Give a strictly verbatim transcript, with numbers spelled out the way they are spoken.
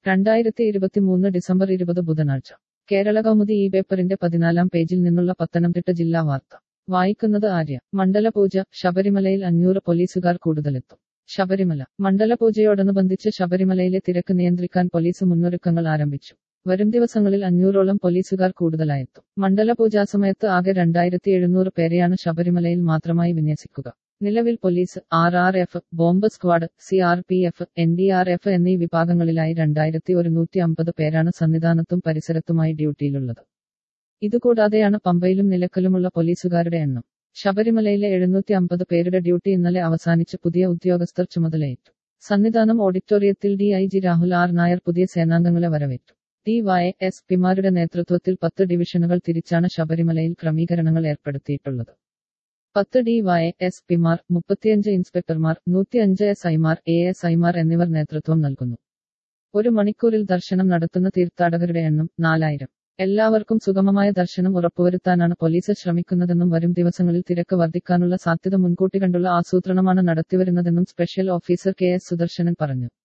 രണ്ടായിരത്തി ഇരുപത്തിമൂന്ന് ഡിസംബർ ഇരുപത് ബുധനാഴ്ച കേരള കൗമുദി ഈ പേപ്പറിന്റെ പതിനാലാം പേജിൽ നിന്നുള്ള പത്തനംതിട്ട ജില്ലാ വാർത്ത വായിക്കുന്നത് ആര്യ. മണ്ഡലപൂജ, ശബരിമലയിൽ അഞ്ഞൂറ് പോലീസുകാർ കൂടുതലെത്തും. ശബരിമല മണ്ഡലപൂജയോടനുബന്ധിച്ച് ശബരിമലയിലെ തിരക്ക് നിയന്ത്രിക്കാൻ പോലീസ് മുന്നൊരുക്കങ്ങൾ ആരംഭിച്ചു. വരും ദിവസങ്ങളിൽ അഞ്ഞൂറോളം പോലീസുകാർ കൂടുതലായെത്തും. മണ്ഡലപൂജാസമയത്ത് ആകെ രണ്ടായിരത്തി എഴുന്നൂറ് പേരെയാണ് ശബരിമലയിൽ മാത്രമായി വിന്യസിക്കുക. നിലവിൽ police, R R F, bomb squad, C R P F, N D R F എന്നീ വിഭാഗങ്ങളിലായി രണ്ടായിരത്തി ഒരുന്നൂറ്റി അമ്പത് പേരാണ് സന്നിധാനത്തും പരിസരത്തുമായി ഡ്യൂട്ടിയിലുള്ളത്. ഇതുകൂടാതെയാണ് പമ്പയിലും നിലക്കലുമുള്ള പോലീസുകാരുടെ എണ്ണം. ശബരിമലയിലെ എഴുന്നൂറ്റി അമ്പത് പേരുടെ ഡ്യൂട്ടി ഇന്നലെ അവസാനിച്ച് പുതിയ ഉദ്യോഗസ്ഥർ ചുമതലയേറ്റു. സന്നിധാനം ഓഡിറ്റോറിയത്തിൽ D I G Rahul R Nair പുതിയ സേനാംഗങ്ങളെ വരവേറ്റു. ഡി വൈ എസ് പിമാരുടെ നേതൃത്വത്തിൽ പത്ത് ഡിവിഷനുകൾ തിരിച്ചാണ് ശബരിമലയിൽ ക്രമീകരണങ്ങൾ ഏർപ്പെടുത്തിയിട്ടുള്ളത്. പത്ത് ഡി വൈ എസ് പിമാർ, മുപ്പത്തിയഞ്ച് ഇൻസ്പെക്ടർമാർ, നൂറ്റിയഞ്ച് എസ് ഐമാർ, എ എസ് ഐമാർ എന്നിവർ നേതൃത്വം നൽകുന്നു. ഒരു മണിക്കൂറിൽ ദർശനം നടത്തുന്ന തീർത്ഥാടകരുടെ എണ്ണം നാലായിരം. എല്ലാവർക്കും സുഗമമായ ദർശനം ഉറപ്പുവരുത്താനാണ് പോലീസ് ശ്രമിക്കുന്നതെന്നും വരും ദിവസങ്ങളിൽ തിരക്ക് വർദ്ധിക്കാനുള്ള സാധ്യത മുൻകൂട്ടി കണ്ടുള്ള ആസൂത്രണമാണ് നടത്തിവരുന്നതെന്നും special officer K S Sudarsanan പറഞ്ഞു.